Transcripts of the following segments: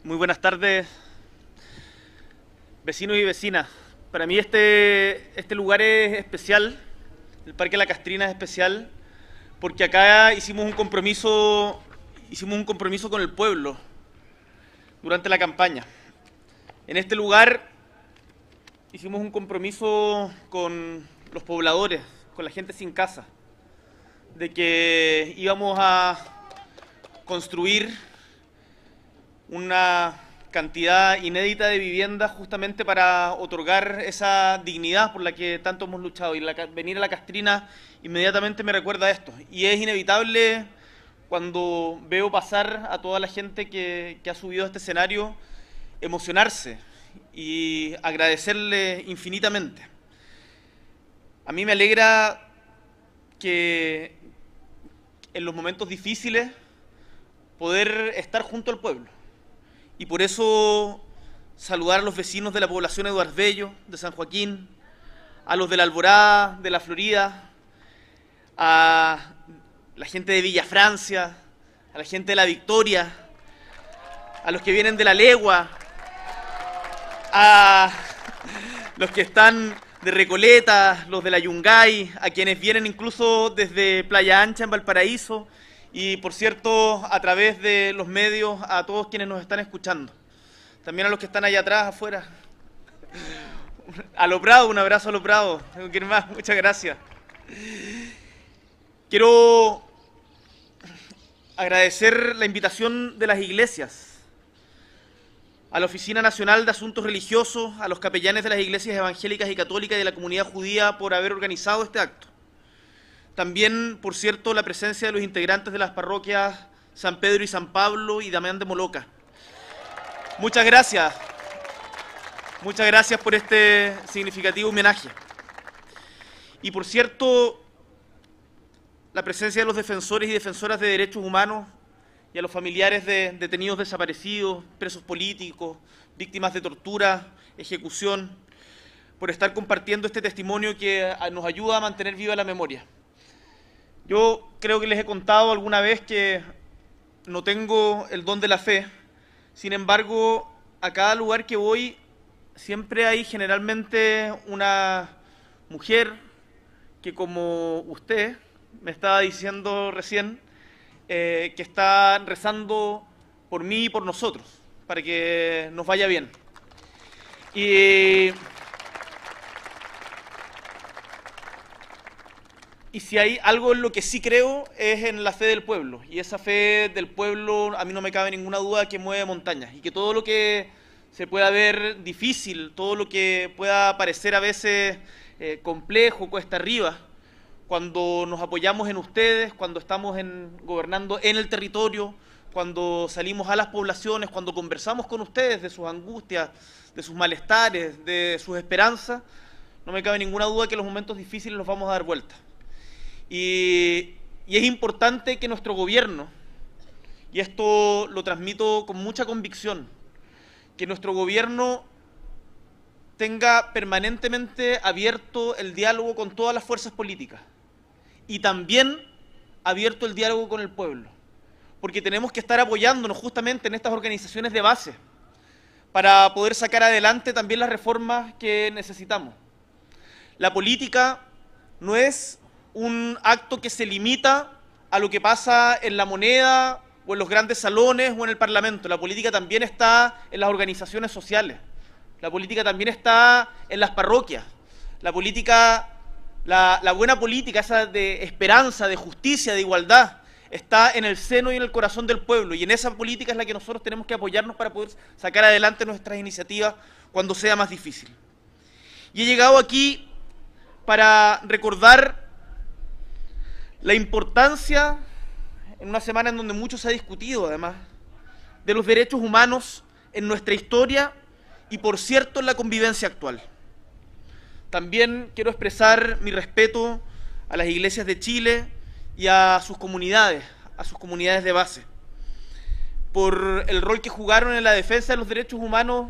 Muy buenas tardes, vecinos y vecinas. Para mí este lugar es especial, el Parque La Castrina es especial, porque acá hicimos un compromiso con el pueblo durante la campaña. En este lugar hicimos un compromiso con los pobladores, con la gente sin casa, de que íbamos a construir una cantidad inédita de viviendas justamente para otorgar esa dignidad por la que tanto hemos luchado. Y venir a La Castrina inmediatamente me recuerda a esto. Y es inevitable cuando veo pasar a toda la gente que ha subido a este escenario emocionarse y agradecerle infinitamente. A mí me alegra que en los momentos difíciles poder estar junto al pueblo. Y por eso saludar a los vecinos de la población Eduardo Bello, de San Joaquín, a los de la Alborada, de la Florida, a la gente de Villa Francia, a la gente de la Victoria, a los que vienen de la Legua, a los que están de Recoleta, los de la Yungay, a quienes vienen incluso desde Playa Ancha en Valparaíso, y por cierto, a través de los medios, a todos quienes nos están escuchando. También a los que están allá atrás, afuera. A Lo Prado, un abrazo a Lo Prado. ¿Quién más? Muchas gracias. Quiero agradecer la invitación de las iglesias, a la Oficina Nacional de Asuntos Religiosos, a los capellanes de las iglesias evangélicas y católicas y de la comunidad judía por haber organizado este acto. También, por cierto, la presencia de los integrantes de las parroquias San Pedro y San Pablo y Damián de Moloca. Muchas gracias. Muchas gracias por este significativo homenaje. Y por cierto, la presencia de los defensores y defensoras de derechos humanos y a los familiares de detenidos desaparecidos, presos políticos, víctimas de tortura, ejecución, por estar compartiendo este testimonio que nos ayuda a mantener viva la memoria. Yo creo que les he contado alguna vez que no tengo el don de la fe. Sin embargo, a cada lugar que voy siempre hay generalmente una mujer que, como usted me estaba diciendo recién, que está rezando por mí y por nosotros, para que nos vaya bien. Y si hay algo en lo que sí creo es en la fe del pueblo. Y esa fe del pueblo, a mí no me cabe ninguna duda que mueve montañas. Y que todo lo que se pueda ver difícil, todo lo que pueda parecer a veces complejo, cuesta arriba, cuando nos apoyamos en ustedes, cuando estamos gobernando en el territorio, cuando salimos a las poblaciones, cuando conversamos con ustedes de sus angustias, de sus malestares, de sus esperanzas, no me cabe ninguna duda que los momentos difíciles los vamos a dar vuelta. Y es importante que nuestro gobierno, y esto lo transmito con mucha convicción, que nuestro gobierno tenga permanentemente abierto el diálogo con todas las fuerzas políticas y también abierto el diálogo con el pueblo, porque tenemos que estar apoyándonos justamente en estas organizaciones de base para poder sacar adelante también las reformas que necesitamos. La política no es un acto que se limita a lo que pasa en La Moneda o en los grandes salones o en el Parlamento. La política también está en las organizaciones sociales. La política también está en las parroquias. La política, la buena política, esa de esperanza, de justicia, de igualdad, está en el seno y en el corazón del pueblo. Y en esa política es la que nosotros tenemos que apoyarnos para poder sacar adelante nuestras iniciativas cuando sea más difícil. Y he llegado aquí para recordar la importancia, en una semana en donde mucho se ha discutido además, de los derechos humanos en nuestra historia y, por cierto, en la convivencia actual. También quiero expresar mi respeto a las iglesias de Chile y a sus comunidades de base, por el rol que jugaron en la defensa de los derechos humanos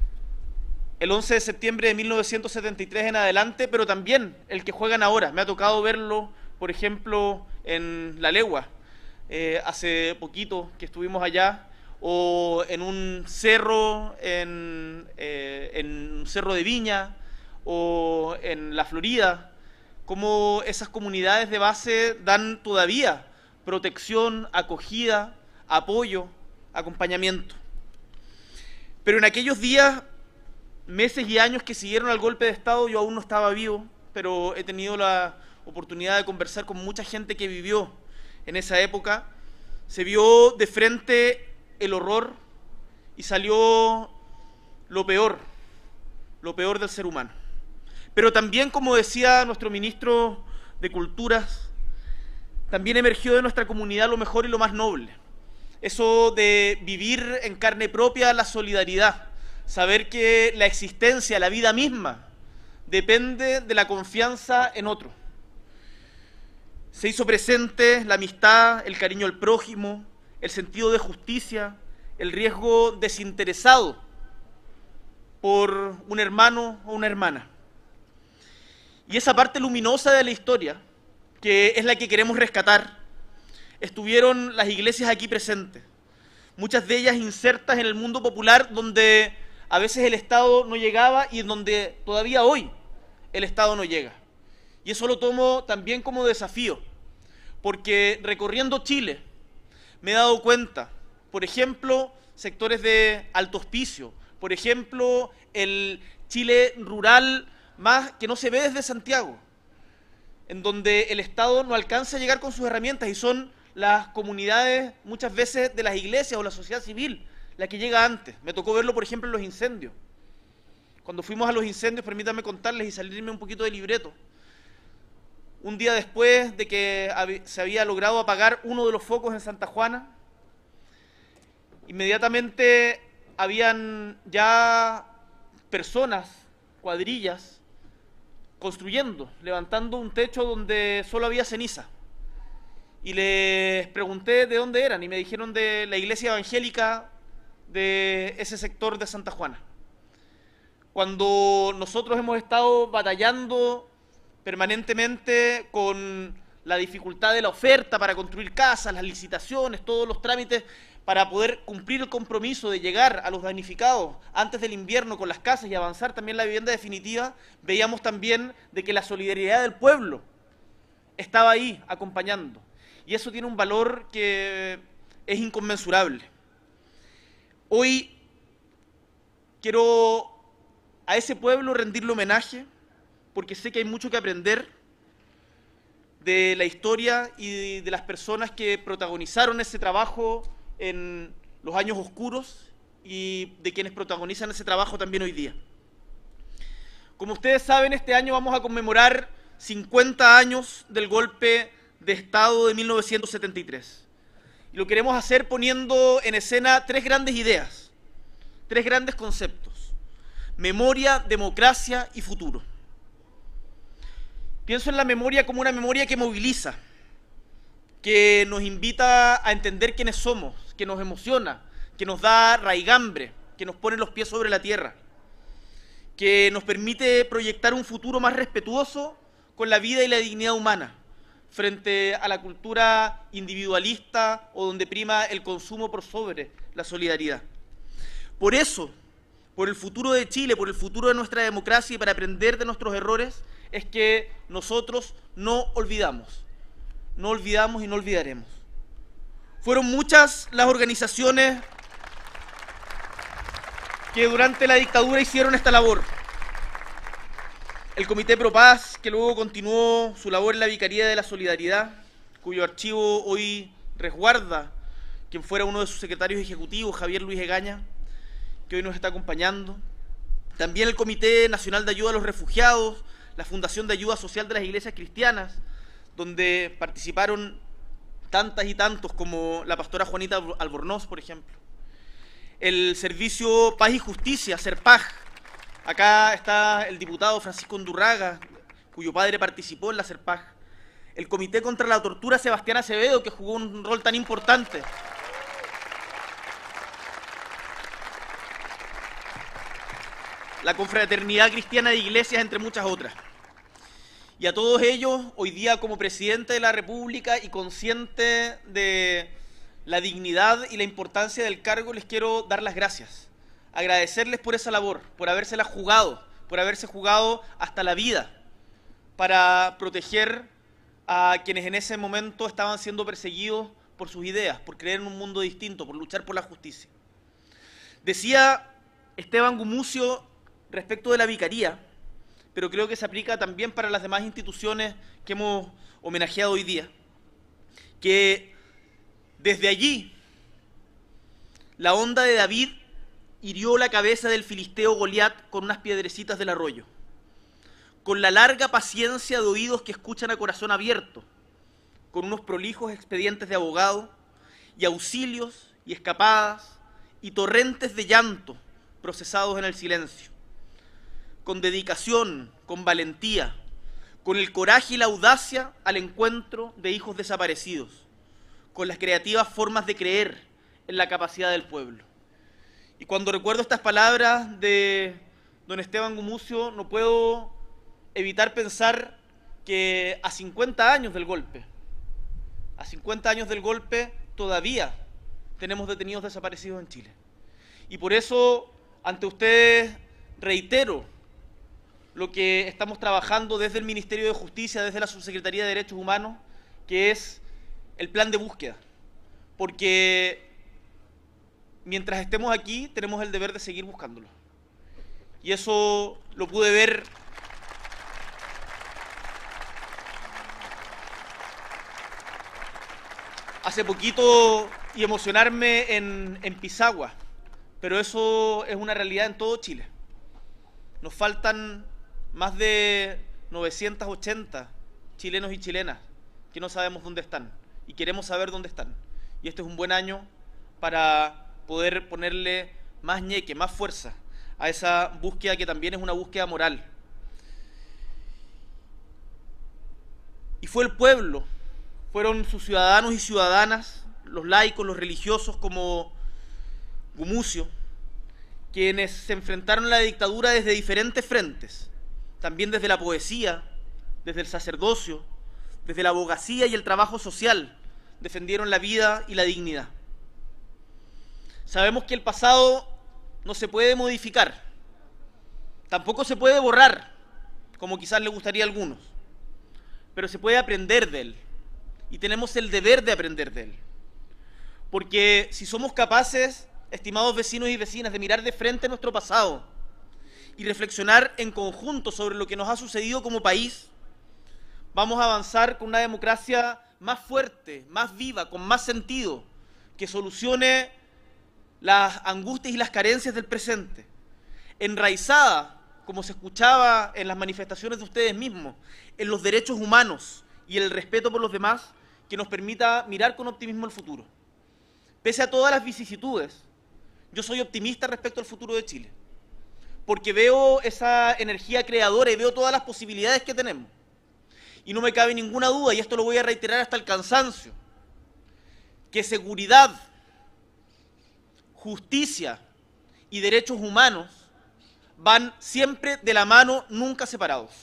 el 11 de septiembre de 1973 en adelante, pero también el que juegan ahora. Me ha tocado verlo, por ejemplo, en La Legua, hace poquito que estuvimos allá, o en un cerro, en un cerro de Viña, o en la Florida, cómo esas comunidades de base dan todavía protección, acogida, apoyo, acompañamiento. Pero en aquellos días, meses y años que siguieron al golpe de Estado, yo aún no estaba vivo, pero he tenido la oportunidad de conversar con mucha gente que vivió en esa época. Se vio de frente el horror y salió lo peor del ser humano. Pero también, como decía nuestro ministro de Culturas, también emergió de nuestra comunidad lo mejor y lo más noble. Eso de vivir en carne propia la solidaridad, saber que la existencia, la vida misma, depende de la confianza en otro. Se hizo presente la amistad, el cariño al prójimo, el sentido de justicia, el riesgo desinteresado por un hermano o una hermana. Y esa parte luminosa de la historia, que es la que queremos rescatar, estuvieron las iglesias aquí presentes, muchas de ellas insertas en el mundo popular donde a veces el Estado no llegaba y en donde todavía hoy el Estado no llega. Y eso lo tomo también como desafío, porque recorriendo Chile me he dado cuenta, por ejemplo, sectores de alto hospicio, por ejemplo, el Chile rural más que no se ve desde Santiago, en donde el Estado no alcanza a llegar con sus herramientas y son las comunidades, muchas veces de las iglesias o la sociedad civil, la que llega antes. Me tocó verlo, por ejemplo, en los incendios. Cuando fuimos a los incendios, permítanme contarles y salirme un poquito de libreto. Un día después de que se había logrado apagar uno de los focos en Santa Juana, inmediatamente habían ya personas, cuadrillas, construyendo, levantando un techo donde solo había ceniza. Y les pregunté de dónde eran y me dijeron de la iglesia evangélica de ese sector de Santa Juana. Cuando nosotros hemos estado batallando permanentemente con la dificultad de la oferta para construir casas, las licitaciones, todos los trámites para poder cumplir el compromiso de llegar a los damnificados antes del invierno con las casas y avanzar también la vivienda definitiva, veíamos también de que la solidaridad del pueblo estaba ahí acompañando. Y eso tiene un valor que es inconmensurable. Hoy quiero a ese pueblo rendirle homenaje porque sé que hay mucho que aprender de la historia y de las personas que protagonizaron ese trabajo en los años oscuros y de quienes protagonizan ese trabajo también hoy día. Como ustedes saben, este año vamos a conmemorar 50 años del golpe de Estado de 1973. Y lo queremos hacer poniendo en escena tres grandes ideas, tres grandes conceptos: memoria, democracia y futuro. Pienso en la memoria como una memoria que moviliza, que nos invita a entender quiénes somos, que nos emociona, que nos da raigambre, que nos pone los pies sobre la tierra, que nos permite proyectar un futuro más respetuoso con la vida y la dignidad humana, frente a la cultura individualista o donde prima el consumo por sobre la solidaridad. Por eso, por el futuro de Chile, por el futuro de nuestra democracia y para aprender de nuestros errores, es que nosotros no olvidamos y no olvidaremos. Fueron muchas las organizaciones que durante la dictadura hicieron esta labor. El Comité Pro Paz, que luego continuó su labor en la Vicaría de la Solidaridad, cuyo archivo hoy resguarda quien fuera uno de sus secretarios ejecutivos, Javier Luis Egaña, que hoy nos está acompañando. También el Comité Nacional de Ayuda a los Refugiados, la Fundación de Ayuda Social de las Iglesias Cristianas, donde participaron tantas y tantos como la pastora Juanita Albornoz, por ejemplo. El Servicio Paz y Justicia, SERPAJ. Acá está el diputado Francisco Undurraga, cuyo padre participó en la SERPAJ. El Comité contra la Tortura, Sebastián Acevedo, que jugó un rol tan importante. La Confraternidad Cristiana de Iglesias, entre muchas otras. Y a todos ellos, hoy día como presidente de la República y consciente de la dignidad y la importancia del cargo, les quiero dar las gracias. Agradecerles por esa labor, por habérsela jugado, por haberse jugado hasta la vida para proteger a quienes en ese momento estaban siendo perseguidos por sus ideas, por creer en un mundo distinto, por luchar por la justicia. Decía Esteban Gumucio respecto de la vicaría, pero creo que se aplica también para las demás instituciones que hemos homenajeado hoy día, que desde allí la onda de David hirió la cabeza del filisteo Goliat con unas piedrecitas del arroyo, con la larga paciencia de oídos que escuchan a corazón abierto, con unos prolijos expedientes de abogado y auxilios y escapadas y torrentes de llanto procesados en el silencio, con dedicación, con valentía, con el coraje y la audacia al encuentro de hijos desaparecidos, con las creativas formas de creer en la capacidad del pueblo. Y cuando recuerdo estas palabras de don Esteban Gumucio, no puedo evitar pensar que a 50 años del golpe, todavía tenemos detenidos desaparecidos en Chile. Y por eso, ante ustedes, reitero lo que estamos trabajando desde el Ministerio de Justicia, desde la Subsecretaría de Derechos Humanos, que es el plan de búsqueda. Porque mientras estemos aquí, tenemos el deber de seguir buscándolo. Y eso lo pude ver hace poquito y emocionarme en Pisagua, pero eso es una realidad en todo Chile. Nos faltan más de 980 chilenos y chilenas que no sabemos dónde están y queremos saber dónde están. Y este es un buen año para poder ponerle más ñeque, más fuerza a esa búsqueda que también es una búsqueda moral. Y fue el pueblo, fueron sus ciudadanos y ciudadanas, los laicos, los religiosos como Gumucio, quienes se enfrentaron a la dictadura desde diferentes frentes, también desde la poesía, desde el sacerdocio, desde la abogacía y el trabajo social, defendieron la vida y la dignidad. Sabemos que el pasado no se puede modificar, tampoco se puede borrar, como quizás le gustaría a algunos, pero se puede aprender de él, y tenemos el deber de aprender de él. Porque si somos capaces, estimados vecinos y vecinas, de mirar de frente nuestro pasado y reflexionar en conjunto sobre lo que nos ha sucedido como país, vamos a avanzar con una democracia más fuerte, más viva, con más sentido, que solucione las angustias y las carencias del presente, enraizada, como se escuchaba en las manifestaciones de ustedes mismos, en los derechos humanos y el respeto por los demás, que nos permita mirar con optimismo el futuro. Pese a todas las vicisitudes, yo soy optimista respecto al futuro de Chile, porque veo esa energía creadora y veo todas las posibilidades que tenemos. Y no me cabe ninguna duda, y esto lo voy a reiterar hasta el cansancio, que seguridad, justicia y derechos humanos van siempre de la mano, nunca separados.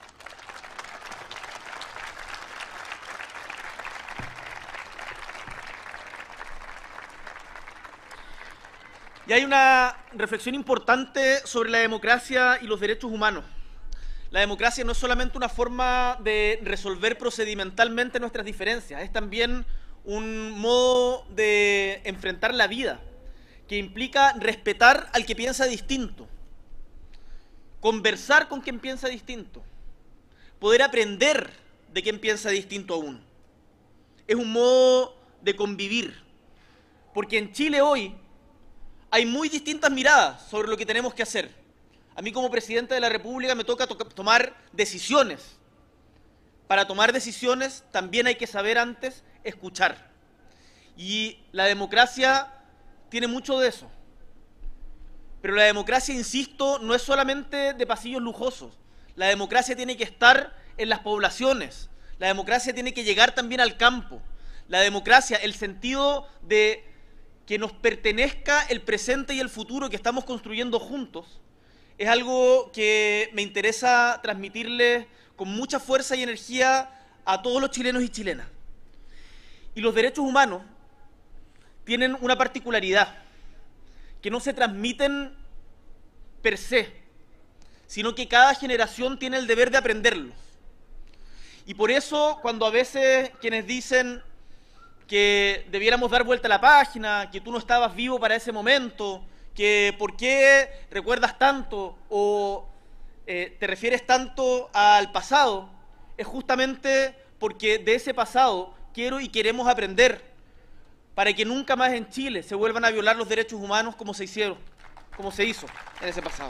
Y hay una reflexión importante sobre la democracia y los derechos humanos. La democracia no es solamente una forma de resolver procedimentalmente nuestras diferencias, es también un modo de enfrentar la vida, que implica respetar al que piensa distinto, conversar con quien piensa distinto, poder aprender de quien piensa distinto a uno. Es un modo de convivir, porque en Chile hoy hay muy distintas miradas sobre lo que tenemos que hacer. A mí como presidente de la República me toca tomar decisiones. Para tomar decisiones también hay que saber antes escuchar. Y la democracia tiene mucho de eso. Pero la democracia, insisto, no es solamente de pasillos lujosos. La democracia tiene que estar en las poblaciones. La democracia tiene que llegar también al campo. La democracia, el sentido de que nos pertenezca el presente y el futuro que estamos construyendo juntos, es algo que me interesa transmitirles con mucha fuerza y energía a todos los chilenos y chilenas. Y los derechos humanos tienen una particularidad, que no se transmiten per se, sino que cada generación tiene el deber de aprenderlos. Y por eso, cuando a veces quienes dicen que debiéramos dar vuelta a la página, que tú no estabas vivo para ese momento, que por qué recuerdas tanto o te refieres tanto al pasado, es justamente porque de ese pasado quiero y queremos aprender para que nunca más en Chile se vuelvan a violar los derechos humanos como se hizo en ese pasado.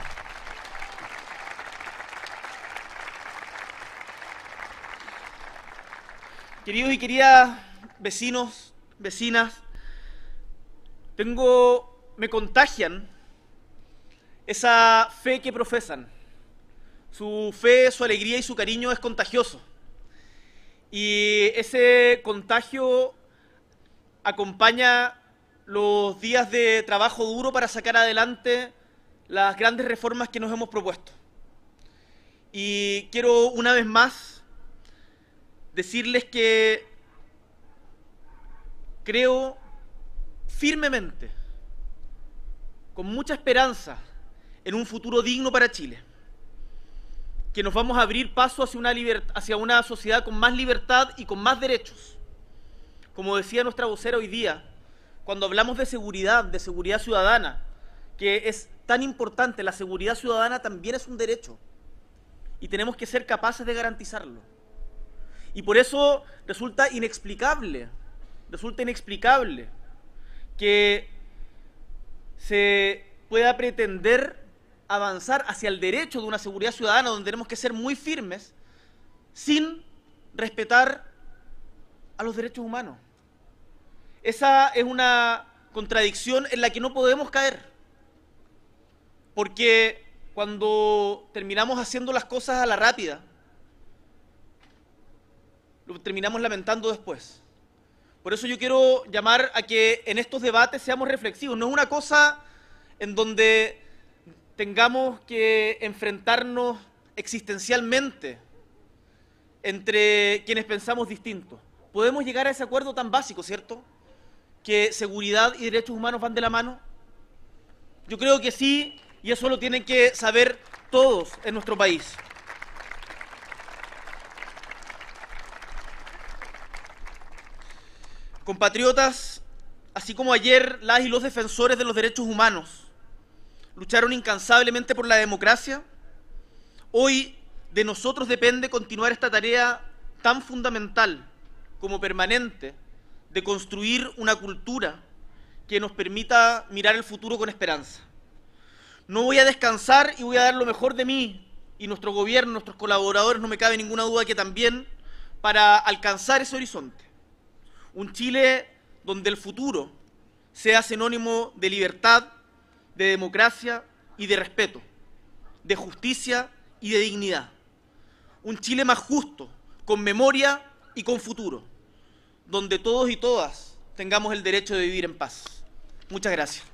Queridos y queridas vecinos, vecinas, me contagian esa fe que profesan. Su fe, su alegría y su cariño es contagioso. Y ese contagio acompaña los días de trabajo duro para sacar adelante las grandes reformas que nos hemos propuesto. Y quiero una vez más decirles que creo firmemente, con mucha esperanza, en un futuro digno para Chile, que nos vamos a abrir paso hacia una sociedad con más libertad y con más derechos. Como decía nuestra vocera hoy día, cuando hablamos de seguridad ciudadana, que es tan importante, la seguridad ciudadana también es un derecho y tenemos que ser capaces de garantizarlo. Y por eso resulta inexplicable que se pueda pretender avanzar hacia el derecho de una seguridad ciudadana donde tenemos que ser muy firmes sin respetar a los derechos humanos. Esa es una contradicción en la que no podemos caer, porque cuando terminamos haciendo las cosas a la rápida, lo terminamos lamentando después. Por eso yo quiero llamar a que en estos debates seamos reflexivos. No es una cosa en donde tengamos que enfrentarnos existencialmente entre quienes pensamos distintos. Podemos llegar a ese acuerdo tan básico, ¿cierto? Que seguridad y derechos humanos van de la mano. Yo creo que sí, y eso lo tienen que saber todos en nuestro país. Compatriotas, así como ayer las y los defensores de los derechos humanos lucharon incansablemente por la democracia, hoy de nosotros depende continuar esta tarea tan fundamental como permanente de construir una cultura que nos permita mirar el futuro con esperanza. No voy a descansar y voy a dar lo mejor de mí y nuestro gobierno, nuestros colaboradores, no me cabe ninguna duda que también, para alcanzar ese horizonte. Un Chile donde el futuro sea sinónimo de libertad, de democracia y de respeto, de justicia y de dignidad. Un Chile más justo, con memoria y con futuro, donde todos y todas tengamos el derecho de vivir en paz. Muchas gracias.